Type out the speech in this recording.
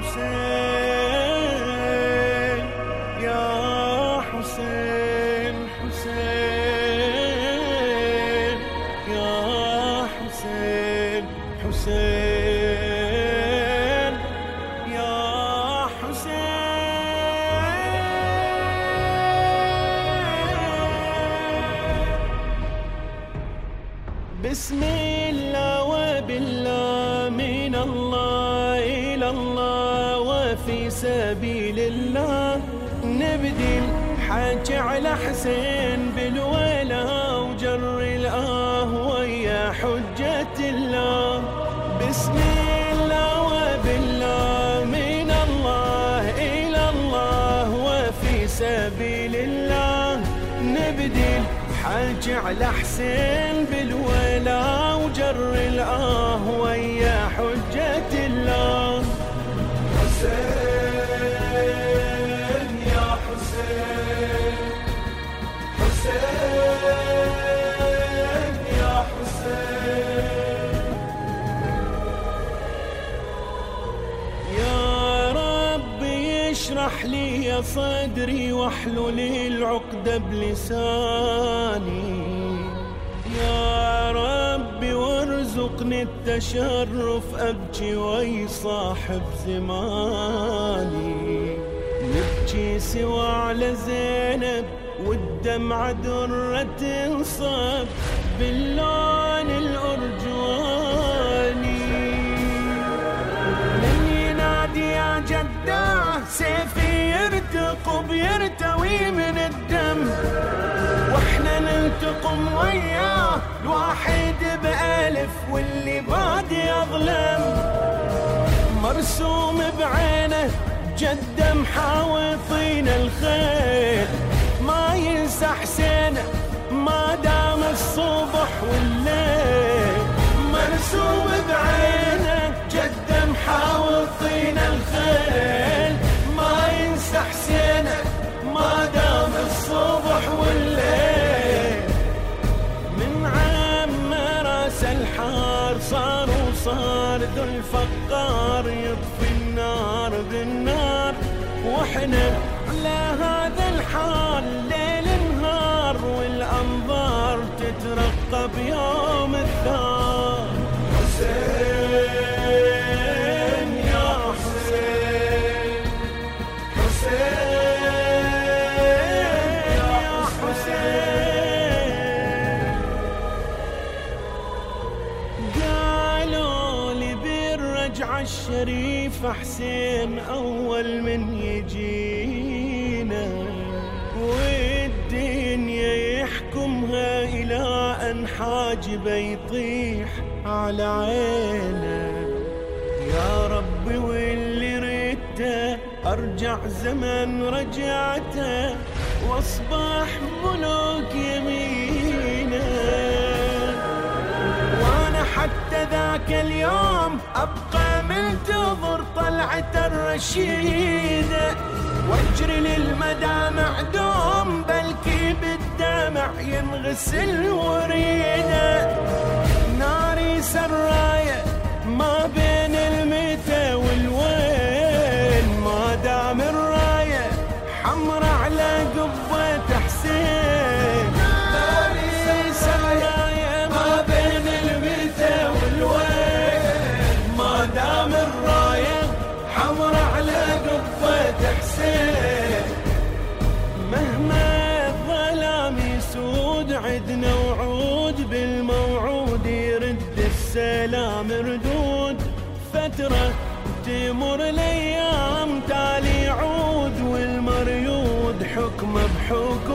حسين يا حسين حسين يا حسين حسين يا حسين. بسم الله وبالله من الله إلى الله وفي سبيل الله نبدي الحج على حسين بالولا وجر ويا حجة الله. بسم الله وبالله من الله إلى الله وفي سبيل الله نبدي الحج على حسين بالولا وجر ويا حجة الله. حسين يا حسين حسين يا حسين. يا رب اشرح لي صدري واحلل العقدة بلساني. يا رب وارزقني التشرف أبكي ويصاحب زماني. نبكي سوا على زينب والدمعة درة تنصب باللون الأرجواني. من ينادي يا جده سيفي يرتقب يرتوي من الدم واحنا نلتقم وياه الواحد بألف واللي بادي يظلم. مرسوم بعينه جده محاوطين الخيل ما ينسى حسينه ما دام الصبح والليل. مرسوم بعينه جده محاوطين الخيل ما ينسى حسينه ما دام الصبح والليل. من عم راس الحار صار وصار ذو الفقار يطفي النار بالنار واحنا على هذا الحال ليل نهار والأنظار تترقب يوم الثار. حسين يا حسين حسين يا حسين. قالوا لي بالرجعة الشريفة حسين أول من يجينا والدنيا يحكمها إلى أن حاجبه يطيح على عينه. يا ربي واللي ردته أرجع زمن رجعته واصبح ملوك يمينه. وانا حتى ذاك اليوم ابقى منتظر طلعة الرشيدة واجري للمدامع دوم بلكي بالدمع ينغسل وريده. ناري سراية ما بين المتى والوين ما دام الراية حمرة على قبة حسين. ناري سراية ما بين المتى والوين ما دام الراية حمرة على قبة حسين. مهما الظلام يسود عدنا وعود بالموعود يرد السلام ردود. فترة تمر الأيام تالي يعود والمريود حكمه بحكم